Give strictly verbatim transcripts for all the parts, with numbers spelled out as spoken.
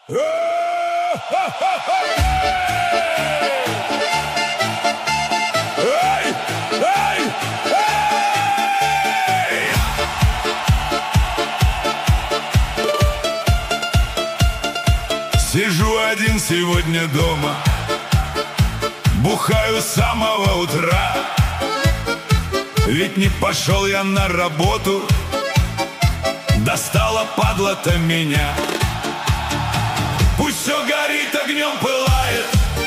Сижу один сегодня дома, бухаю с самого утра. Ведь не пошел я на работу, достала падла-то меня. Пусть все горит, огнем пылает,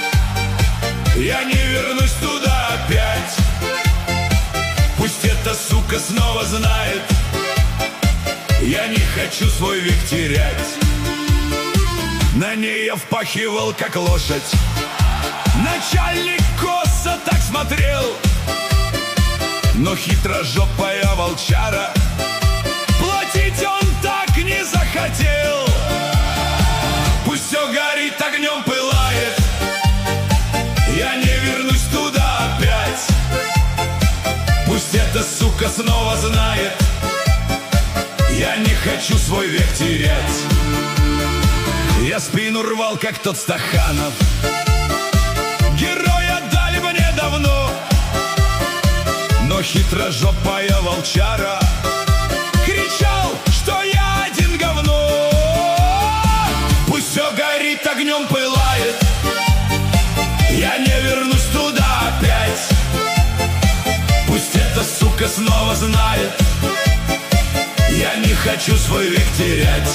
я не вернусь туда опять. Пусть эта сука снова знает, я не хочу свой век терять. На ней я впахивал, как лошадь, начальник косо так смотрел. Но хитрожопая волчара платить он так не захотел. Пусть все горит, огнем пылает, я не вернусь туда опять. Пусть эта сука снова знает, я не хочу свой век терять. Я спину рвал, как тот Стаханов, героя дали мне давно. Но хитрожопая волчара кричал, что я один говно. Пусть все горит, огнем пылает, я не вернусь туда опять. Пусть эта сука снова знает, я не хочу свой век терять.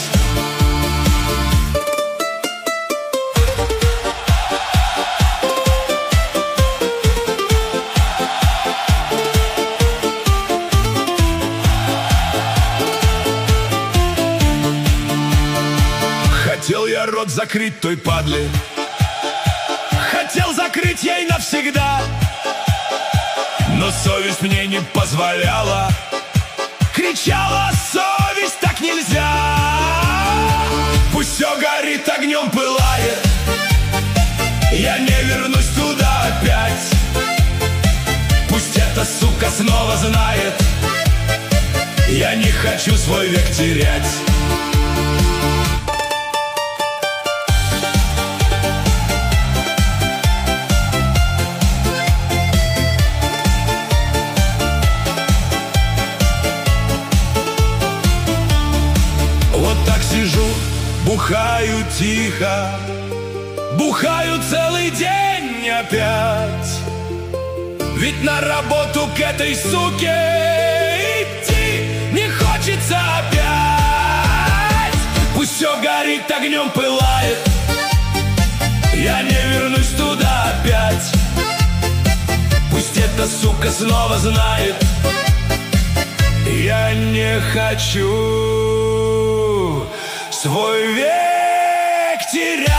Хотел я рот закрыть той падле, хотел закрыть ей навсегда, но совесть мне не позволяла. Кричала: совесть, так нельзя. Пусть все горит, огнем пылает, я не вернусь туда опять. Пусть эта сука снова знает, я не хочу свой век терять. Сижу, бухаю тихо, бухаю целый день опять. Ведь на работу к этой суке идти не хочется опять. Пусть все горит, огнем пылает, я не вернусь туда опять. Пусть эта сука снова знает, я не хочу свой век терять.